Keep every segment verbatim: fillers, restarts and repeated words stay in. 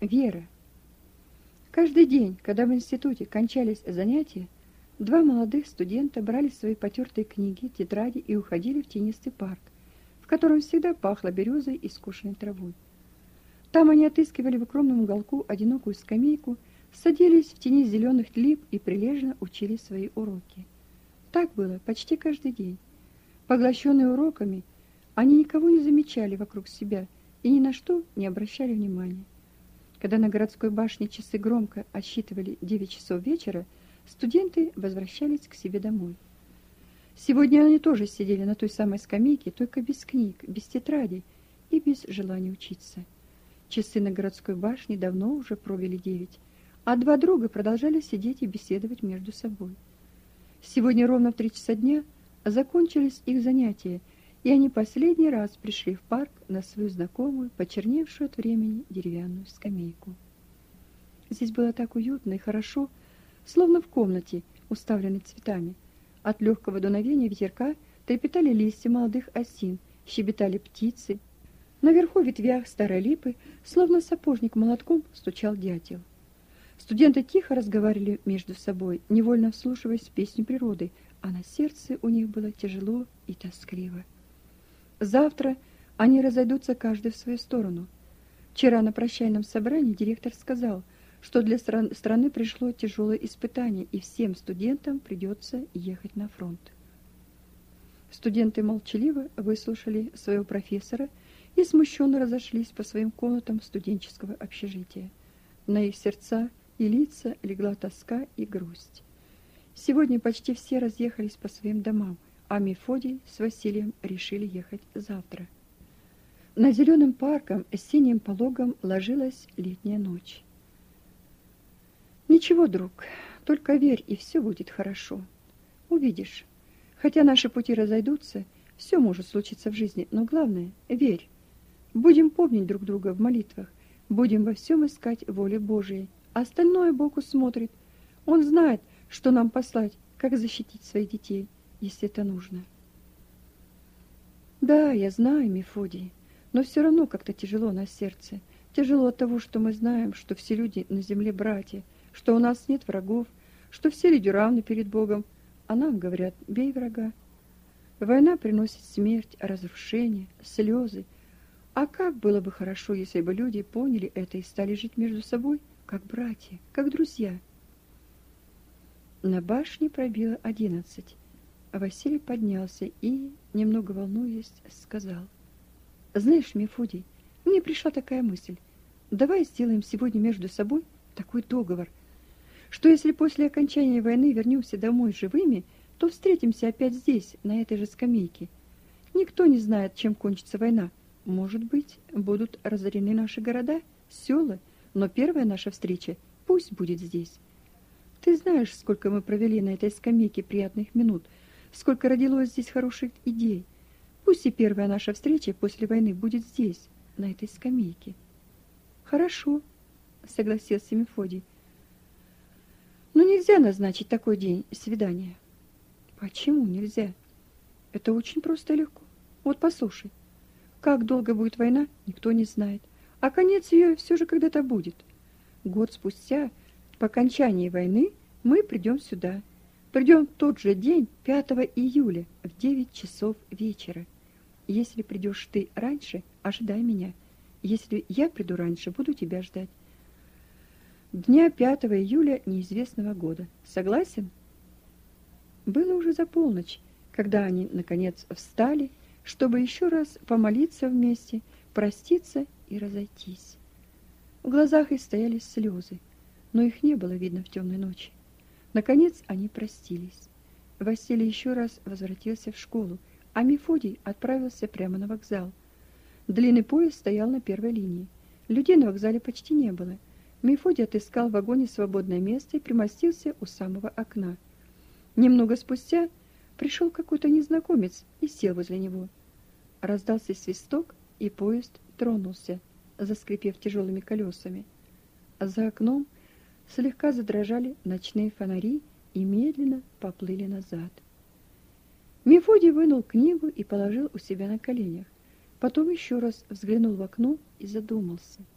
Вера. Каждый день, когда в институте кончались занятия, два молодых студента брали свои потертые книги, тетради и уходили в тенистый парк, в котором всегда пахло березой и скошенной травой. Там они отыскивали в укромном уголку одинокую скамейку, садились в тени зеленых лип и прилежно учили свои уроки. Так было почти каждый день. Поглощенные уроками, они никого не замечали вокруг себя и ни на что не обращали внимания. Когда на городской башне часы громко отсчитывали девять часов вечера, студенты возвращались к себе домой. Сегодня они тоже сидели на той самой скамейке, только без книг, без тетрадей и без желания учиться. Часы на городской башне давно уже пробили девять, а два друга продолжали сидеть и беседовать между собой. Сегодня ровно в три часа дня закончились их занятия, и они последний раз пришли в парк на свою знакомую, почерневшую от времени деревянную скамейку. Здесь было так уютно и хорошо, словно в комнате, уставленной цветами. От легкого дуновения ветерка трепетали листья молодых осин, щебетали птицы. Наверху в ветвях старой липы, словно сапожник молотком, стучал дятел. Студенты тихо разговаривали между собой, невольно вслушиваясь в песню природы, а на сердце у них было тяжело и тоскливо. Завтра они разойдутся каждый в свою сторону. Вчера на прощальном собрании директор сказал, что для стран- страны пришло тяжелое испытание, и всем студентам придется ехать на фронт. Студенты молчаливо выслушали своего профессора и смущенно разошлись по своим комнатам студенческого общежития. На их сердца и лица легла тоска и грусть. Сегодня почти все разъехались по своим домам, а Мефодий с Василием решили ехать завтра. На зеленым парком с синим пологом ложилась летняя ночь. «Ничего, друг, только верь, и все будет хорошо. Увидишь, хотя наши пути разойдутся, все может случиться в жизни, но главное — верь. Будем помнить друг друга в молитвах, будем во всем искать воли Божией. Остальное Бог усмотрит. Он знает, что нам послать, как защитить своих детей, если это нужно». «Да, я знаю, Мефодий, но все равно как-то тяжело на сердце. Тяжело от того, что мы знаем, что все люди на земле братья, что у нас нет врагов, что все люди равны перед Богом, а нам говорят: бей врага. Война приносит смерть, разрушение, слезы. А как было бы хорошо, если бы люди поняли это и стали жить между собой, как братья, как друзья». На башне пробило одиннадцать. Василий поднялся и, немного волнуясь, сказал: «Знаешь, Мефодий, мне пришла такая мысль. Давай сделаем сегодня между собой такой договор, что если после окончания войны вернемся домой живыми, то встретимся опять здесь, на этой же скамейке. Никто не знает, чем кончится война. Может быть, будут разорены наши города, села, но первая наша встреча пусть будет здесь. Ты знаешь, сколько мы провели на этой скамейке приятных минут, сколько родилось здесь хороших идей. Пусть и первая наша встреча после войны будет здесь, на этой скамейке». «Хорошо», — согласился Мефодий. «Но нельзя назначить такой день свидания». «Почему нельзя? Это очень просто и легко. Вот послушай. Как долго будет война, никто не знает, а конец ее все же когда-то будет. Год спустя, по окончании войны, мы придем сюда. Придем в тот же день, пятого июля, в девять часов вечера. Если придешь ты раньше, ожидай меня. Если я приду раньше, буду тебя ждать. Дня пятого июля неизвестного года. Согласен?» Было уже за полночь, когда они, наконец, встали, чтобы еще раз помолиться вместе, проститься и разойтись. В глазах их стояли слезы, но их не было видно в темной ночи. Наконец они простились. Василий еще раз возвратился в школу, а Мефодий отправился прямо на вокзал. Длинный поезд стоял на первой линии. Людей на вокзале почти не было. Мефодий отыскал в вагоне свободное место и примостился у самого окна. Немного спустя пришел какой-то незнакомец и сел возле него. Раздался свисток, и поезд тронулся, заскрипев тяжелыми колесами. А за окном слегка задрожали ночные фонари и медленно поплыли назад. Мефодий вынул книгу и положил у себя на коленях. Потом еще раз взглянул в окно и задумался.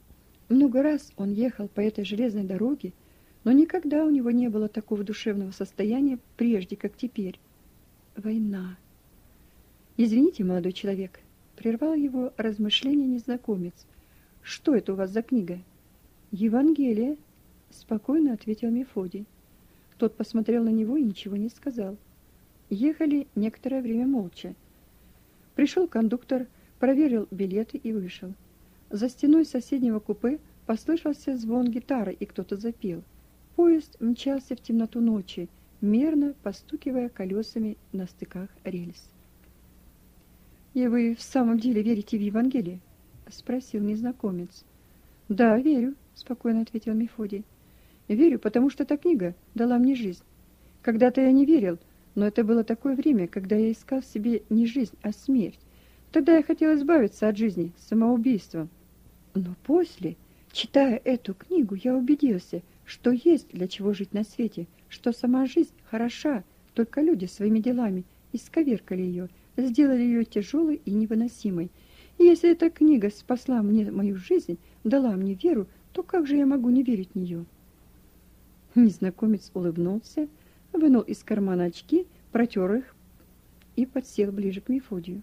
Много раз он ехал по этой железной дороге, но никогда у него не было такого душевного состояния прежде, как теперь. Война. Извините, молодой человек, прервал его размышления незнакомец. Что это у вас за книга? Евангелие, спокойно ответил Мефодий. Тот посмотрел на него и ничего не сказал. Ехали некоторое время молча. Пришел кондуктор, проверил билеты и вышел. За стеной соседнего купе послышался звон гитары, и кто-то запел. Поезд мчался в темноту ночи, мерно постукивая колесами на стыках рельс. «И вы в самом деле верите в Евангелие?» — спросил незнакомец. «Да, верю», — спокойно ответил Мефодий. «Верю, потому что эта книга дала мне жизнь. Когда-то я не верил, но это было такое время, когда я искал в себе не жизнь, а смерть. Тогда я хотел избавиться от жизни самоубийством. Но после, читая эту книгу, я убедился, что есть для чего жить на свете, что сама жизнь хороша, только люди своими делами исковеркали ее, сделали ее тяжелой и невыносимой. И если эта книга спасла мне мою жизнь, дала мне веру, то как же я могу не верить в нее?» Незнакомец улыбнулся, вынул из кармана очки, протер их и подсел ближе к Мефодию.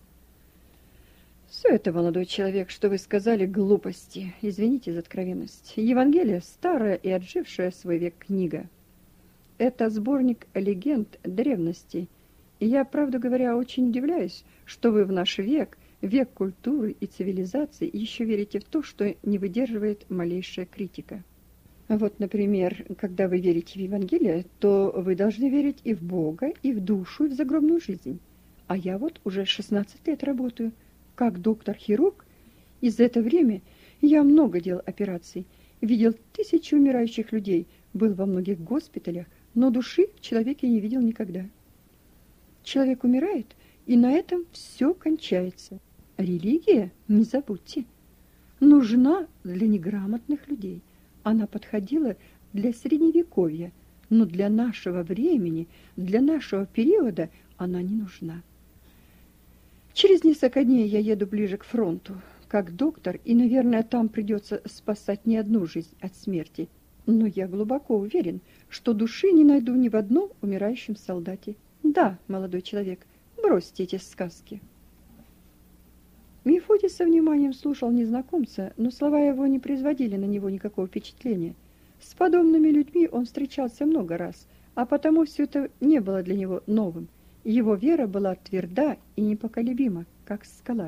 «Все это, молодой человек, что вы сказали, глупости. Извините за откровенность. Евангелие — старая и отжившая свой век книга. Это сборник легенд древности. И я, правду говоря, очень удивляюсь, что вы в наш век, век культуры и цивилизации, еще верите в то, что не выдерживает малейшая критика. Вот, например, когда вы верите в Евангелие, то вы должны верить и в Бога, и в душу, и в загробную жизнь. А я вот уже шестнадцать лет работаю как доктор-хирург, и за это время я много делал операций, видел тысячи умирающих людей, был во многих госпиталях, но души в человеке не видел никогда. Человек умирает, и на этом все кончается. Религия, не забудьте, нужна для неграмотных людей. Она подходила для средневековья, но для нашего времени, для нашего периода она не нужна. Через несколько дней я еду ближе к фронту, как доктор, и, наверное, там придется спасать не одну жизнь от смерти. Но я глубоко уверен, что души не найду ни в одном умирающем солдате. Да, молодой человек, бросьте эти сказки. Мефодий со вниманием слушал незнакомца, но слова его не производили на него никакого впечатления. С подобными людьми он встречался много раз, а потому все это не было для него новым. Его вера была тверда и непоколебима, как скала.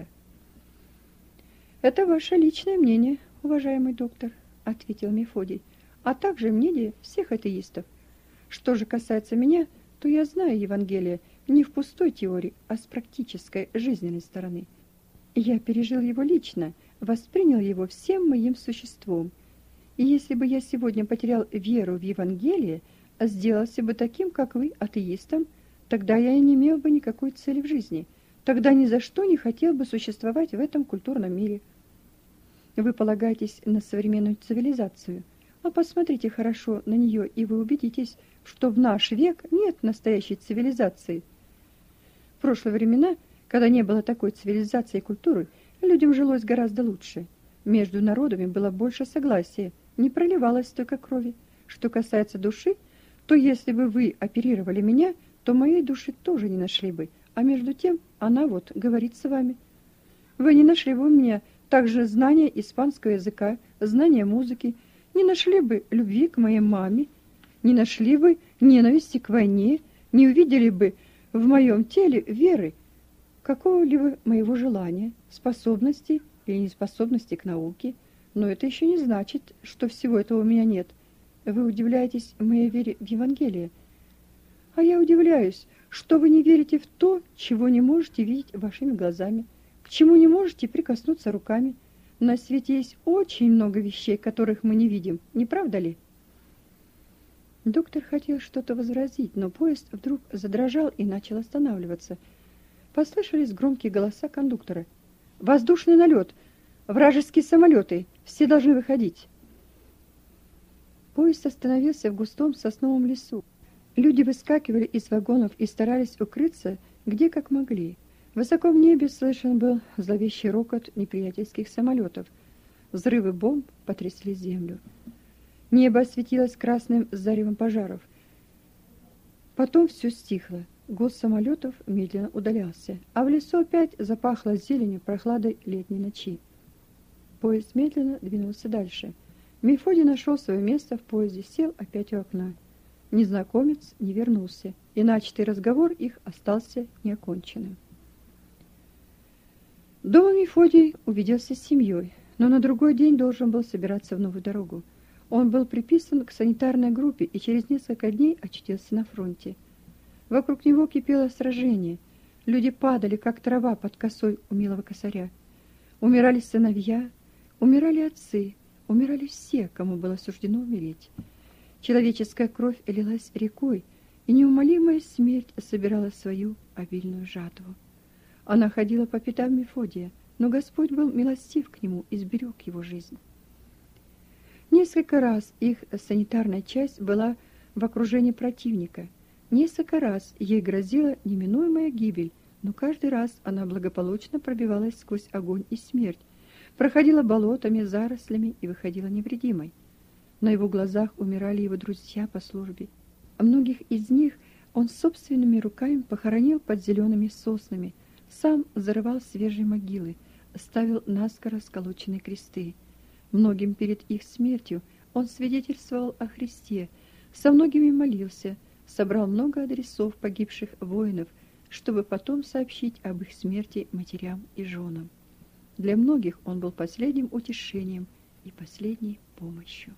«Это ваше личное мнение, уважаемый доктор», — ответил Мефодий, «а также мнение всех атеистов. Что же касается меня, то я знаю Евангелие не в пустой теории, а с практической жизненной стороны. Я пережил его лично, воспринял его всем моим существом. И если бы я сегодня потерял веру в Евангелие, а сделался бы таким, как вы, атеистом, тогда я и не имел бы никакой цели в жизни. Тогда ни за что не хотел бы существовать в этом культурном мире. Вы полагаетесь на современную цивилизацию, а посмотрите хорошо на нее, и вы убедитесь, что в наш век нет настоящей цивилизации. В прошлые времена, когда не было такой цивилизации и культуры, людям жилось гораздо лучше. Между народами было больше согласия, не проливалось столько крови. Что касается души, то если бы вы оперировали меня, то моей души тоже не нашли бы, а между тем она вот говорит с вами. Вы не нашли бы у меня также знания испанского языка, знания музыки, не нашли бы любви к моей маме, не нашли бы ненависти к войне, не увидели бы в моем теле веры, какого-либо моего желания, способности или неспособности к науке. Но это еще не значит, что всего этого у меня нет. Вы удивляетесь моей вере в Евангелие. А я удивляюсь, что вы не верите в то, чего не можете видеть вашими глазами, к чему не можете прикоснуться руками. На свете есть очень много вещей, которых мы не видим, не правда ли? Доктор хотел что-то возразить, но поезд вдруг задрожал и начал останавливаться. Послышались громкие голоса кондуктора. «Воздушный налет! Вражеские самолеты! Все должны выходить!» Поезд остановился в густом сосновом лесу. Люди выскакивали из вагонов и старались укрыться, где как могли. Высоко в небе слышен был зловещий рокот неприятельских самолетов. Взрывы бомб потрясли землю. Небо осветилось красным заревом пожаров. Потом все стихло. Гул самолетов медленно удалялся, а в лесу опять запахло зеленью прохладой летней ночи. Поезд медленно двинулся дальше. Мефодий нашел свое место в поезде, сел опять у окна. Незнакомец не вернулся, и начатый разговор их остался неоконченным. Дома Мефодий увиделся с семьей, но на другой день должен был собираться в новую дорогу. Он был приписан к санитарной группе и через несколько дней очутился на фронте. Вокруг него кипело сражение. Люди падали, как трава под косой у милого косаря. Умирали сыновья, умирали отцы, умирали все, кому было суждено умереть. Человеческая кровь лилась рекой, и неумолимая смерть собирала свою обильную жатву. Она ходила по пятам Мефодия, но Господь был милостив к нему и сберег его жизнь. Несколько раз их санитарная часть была в окружении противника. Несколько раз ей грозила неминуемая гибель, но каждый раз она благополучно пробивалась сквозь огонь и смерть, проходила болотами, зарослями и выходила невредимой. На его глазах умирали его друзья по службе. А многих из них он собственными руками похоронил под зелеными соснами, сам зарывал свежие могилы, ставил наскоро сколоченные кресты. Многим перед их смертью он свидетельствовал о Христе, со многими молился, собрал много адресов погибших воинов, чтобы потом сообщить об их смерти матерям и женам. Для многих он был последним утешением и последней помощью.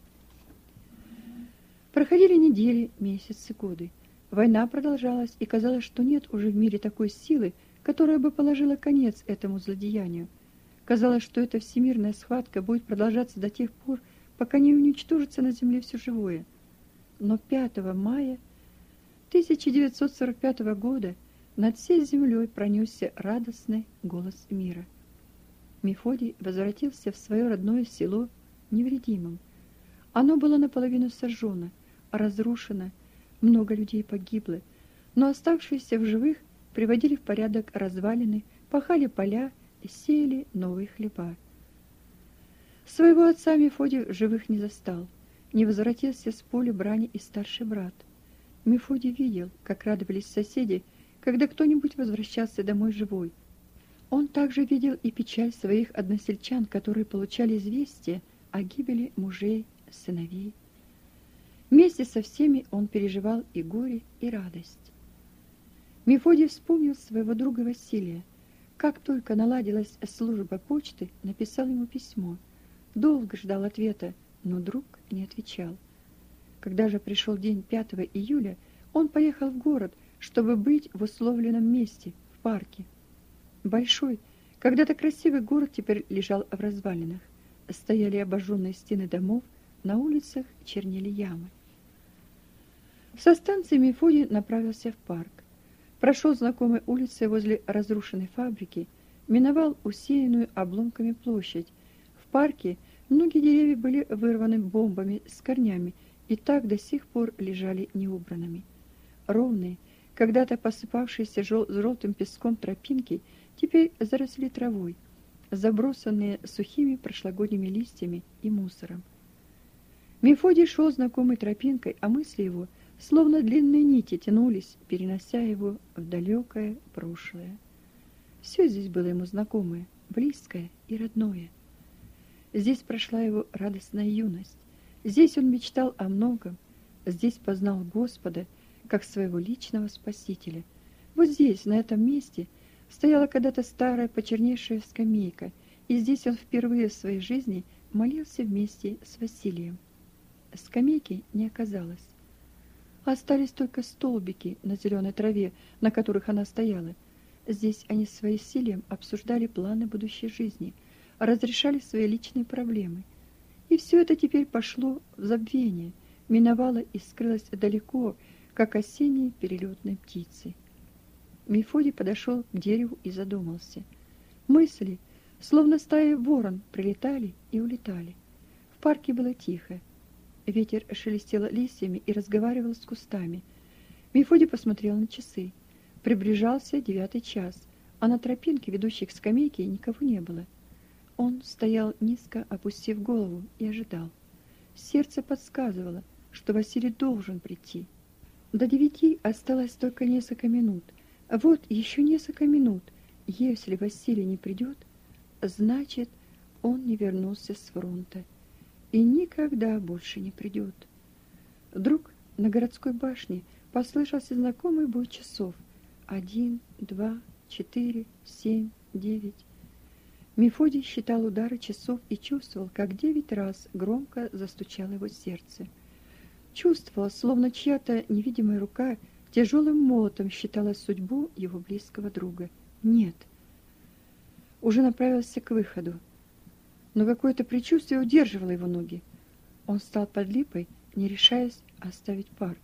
Проходили недели, месяцы, годы. Война продолжалась, и казалось, что нет уже в мире такой силы, которая бы положила конец этому злодеянию. Казалось, что эта всемирная схватка будет продолжаться до тех пор, пока не уничтожится на земле все живое. Но пятого мая тысяча девятьсот сорок пятого года над всей землей пронесся радостный голос мира. Мефодий возвратился в свое родное село невредимым. Оно было наполовину сожжено, разрушено, много людей погибло, но оставшиеся в живых приводили в порядок развалины, пахали поля и сеяли новые хлеба. Своего отца Мефодий в живых не застал, не возвратился с поля брани и старший брат. Мефодий видел, как радовались соседи, когда кто-нибудь возвращался домой живой. Он также видел и печаль своих односельчан, которые получали известие о гибели мужей, сыновей. Вместе со всеми он переживал и горе, и радость. Мефодий вспомнил своего друга Василия. Как только наладилась служба почты, написал ему письмо. Долго ждал ответа, но друг не отвечал. Когда же пришел день пятого июля, он поехал в город, чтобы быть в условленном месте, в парке. Большой, когда-то красивый город теперь лежал в развалинах. Стояли обожженные стены домов, на улицах чернели ямы. Со станции Мефодий направился в парк. Прошел знакомой улицей возле разрушенной фабрики, миновал усеянную обломками площадь. В парке многие деревья были вырваны бомбами с корнями и так до сих пор лежали неубранными. Ровные, когда-то посыпавшиеся жел- желтым песком тропинки теперь заросли травой, забросанные сухими прошлогодними листьями и мусором. Мефодий шел знакомой тропинкой, а мысли его, словно длинные нити, тянулись, перенося его в далекое прошлое. Все здесь было ему знакомое, близкое и родное. Здесь прошла его радостная юность. Здесь он мечтал о многом. Здесь познал Господа как своего личного Спасителя. Вот здесь, на этом месте, стояла когда-то старая почерневшая скамейка, и здесь он впервые в своей жизни молился вместе с Василием. Скамейки не оказалось. Остались только столбики на зеленой траве, на которых она стояла. Здесь они с Василием обсуждали планы будущей жизни, разрешали свои личные проблемы. И все это теперь пошло в забвение, миновало и скрылось далеко, как осенние перелетные птицы. Мефодий подошел к дереву и задумался. Мысли, словно стаи ворон, прилетали и улетали. В парке было тихо. Ветер шелестел листьями и разговаривал с кустами. Мефодий посмотрел на часы. Приближался девятый час, а на тропинке, ведущей к скамейке, никого не было. Он стоял низко, опустив голову, и ожидал. Сердце подсказывало, что Василий должен прийти. До девяти осталось только несколько минут. Вот еще несколько минут. Если Василий не придет, значит, он не вернулся с фронта и никогда больше не придет. Вдруг на городской башне послышался знакомый бой часов. Один, два, четыре, семь, девять. Мефодий считал удары часов и чувствовал, как девять раз громко застучало его сердце. Чувствовал, словно чья-то невидимая рука тяжелым молотом считала судьбу его близкого друга. Нет. Уже направился к выходу, но какое-то предчувствие удерживало его ноги. Он встал под липой, не решаясь оставить парк.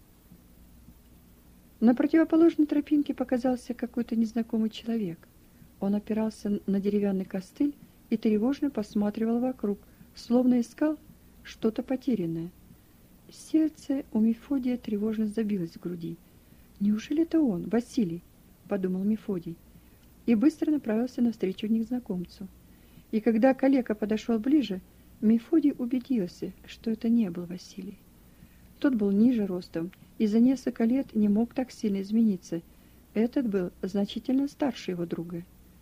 На противоположной тропинке показался какой-то незнакомый человек. Он опирался на деревянный костыль и тревожно посматривал вокруг, словно искал что-то потерянное. Сердце у Мефодия тревожно забилось в груди. «Неужели это он, Василий?» — подумал Мефодий, и быстро направился навстречу незнакомцу. И когда калека подошел ближе, Мефодий убедился, что это не был Василий. Тот был ниже ростом и за несколько лет не мог так сильно измениться. Этот был значительно старше его друга.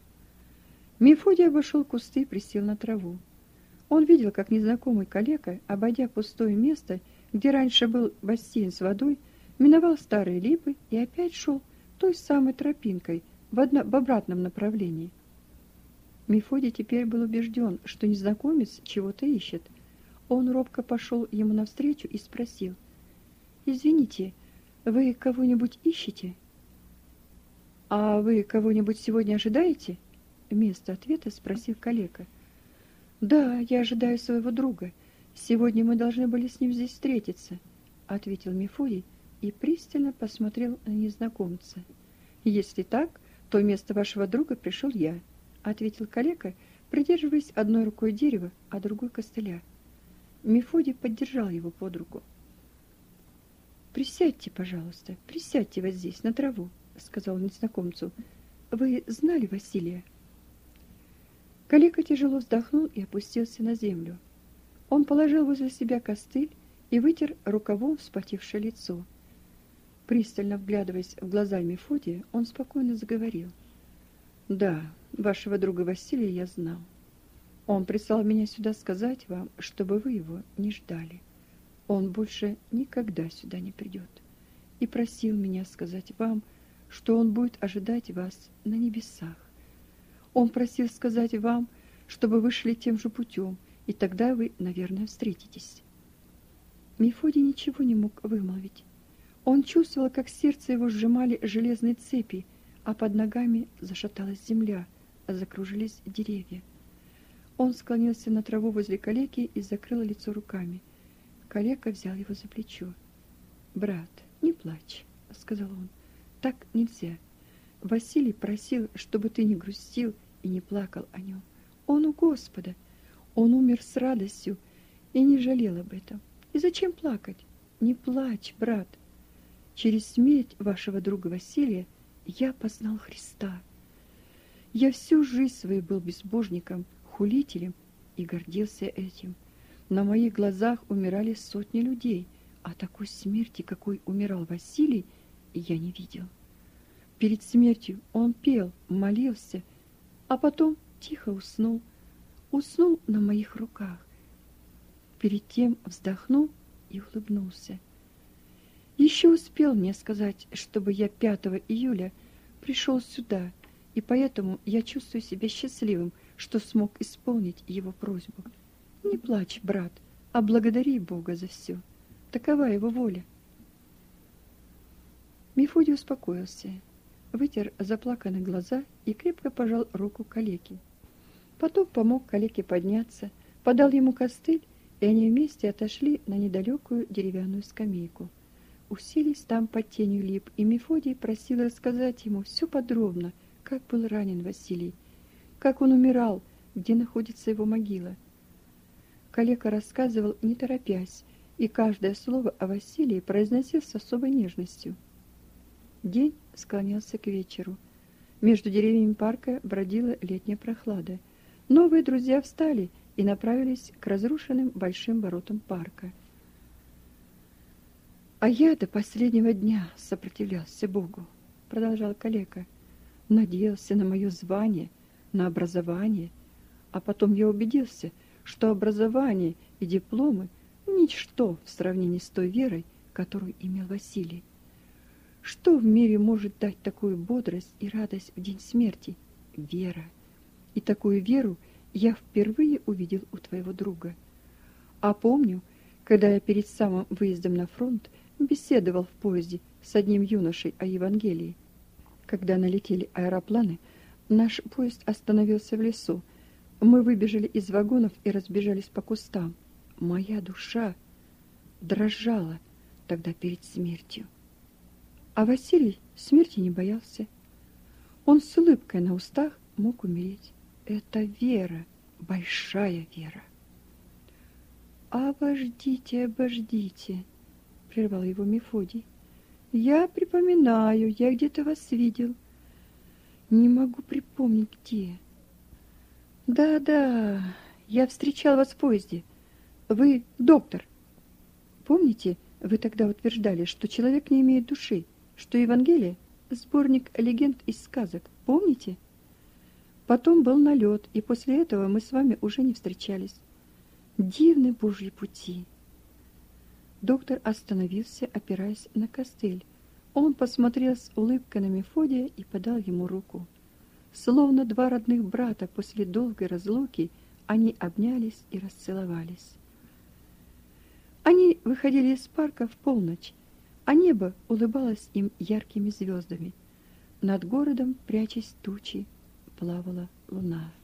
Мефодий обошел кусты и присел на траву. Он видел, как незнакомый калека, обойдя пустое место, где раньше был бассейн с водой, миновал старые липы и опять шел той самой тропинкой в, одно, в обратном направлении. Мефодий теперь был убежден, что незнакомец чего-то ищет. Он робко пошел ему навстречу и спросил: «Извините, вы кого-нибудь ищете?» «А вы кого-нибудь сегодня ожидаете?» Вместо ответа спросил калека. «Да, я ожидаю своего друга. Сегодня мы должны были с ним здесь встретиться», — ответил Мефодий и пристально посмотрел на незнакомца. «Если так, то вместо вашего друга пришел я», — ответил калека, придерживаясь одной рукой дерева, а другой костыля. Мефодий поддержал его под руку. «Присядьте, пожалуйста, присядьте вот здесь, на траву», — сказал незнакомцу. «Вы знали Василия?» Калека тяжело вздохнул и опустился на землю. Он положил возле себя костыль и вытер рукавом вспотевшее лицо. Пристально вглядываясь в глаза Мефодия, он спокойно заговорил. «Да, вашего друга Василия я знал. Он прислал меня сюда сказать вам, чтобы вы его не ждали. Он больше никогда сюда не придет. И просил меня сказать вам, что он будет ожидать вас на небесах. Он просил сказать вам, чтобы вы шли тем же путем, и тогда вы, наверное, встретитесь». Мефодий ничего не мог вымолвить. Он чувствовал, как сердце его сжимали железные цепи, а под ногами зашаталась земля, закружились деревья. Он склонился на траву возле калеки и закрыл лицо руками. Калека взял его за плечо. «Брат, не плачь», — сказал он. «Так нельзя. Василий просил, чтобы ты не грустил и не плакал о нем. Он у Господа. Он умер с радостью и не жалел об этом. И зачем плакать? Не плачь, брат. Через смерть вашего друга Василия я познал Христа. Я всю жизнь свою был безбожником, хулителем и гордился этим. На моих глазах умирали сотни людей, а такой смерти, какой умирал Василий, я не видел. Перед смертью он пел, молился, а потом тихо уснул. Уснул на моих руках. Перед тем вздохнул и улыбнулся. Еще успел мне сказать, чтобы я пятого июля пришел сюда, и поэтому я чувствую себя счастливым, что смог исполнить его просьбу. Не плачь, брат, а благодари Бога за все. Такова его воля. Мефодий успокоился, вытер заплаканные глаза и крепко пожал руку калеке. Потом помог калеке подняться, подал ему костыль, и они вместе отошли на недалекую деревянную скамейку. Уселись там под тенью лип, и Мефодий просил рассказать ему все подробно, как был ранен Василий, как он умирал, где находится его могила. Калека рассказывал, не торопясь, и каждое слово о Василии произносил с особой нежностью. День склонялся к вечеру. Между деревьями парка бродила летняя прохлада. Новые друзья встали и направились к разрушенным большим воротам парка. «А я до последнего дня сопротивлялся Богу», — продолжал калека. «Надеялся на мое звание, на образование, а потом я убедился, что образование и дипломы — ничто в сравнении с той верой, которую имел Василий. Что в мире может дать такую бодрость и радость в день смерти? Вера. И такую веру я впервые увидел у твоего друга. А помню, когда я перед самым выездом на фронт беседовал в поезде с одним юношей о Евангелии. Когда налетели аэропланы, наш поезд остановился в лесу. Мы выбежали из вагонов и разбежались по кустам. Моя душа дрожала тогда перед смертью. А Василий смерти не боялся. Он с улыбкой на устах мог умереть. Это вера, большая вера. «Обождите, обождите», — прервал его Мефодий. «Я припоминаю, я где-то вас видел. Не могу припомнить, где». «Да-да, я встречал вас в поезде. Вы доктор. Помните, вы тогда утверждали, что человек не имеет души, что Евангелие — сборник легенд и сказок. Помните? Потом был налет, и после этого мы с вами уже не встречались. Дивны Божьи пути». Доктор остановился, опираясь на костыль. Он посмотрел с улыбкой на Мефодия и подал ему руку. Словно два родных брата после долгой разлуки, они обнялись и расцеловались. Они выходили из парка в полночь, а небо улыбалось им яркими звездами. Над городом, прячась тучи, плавала луна.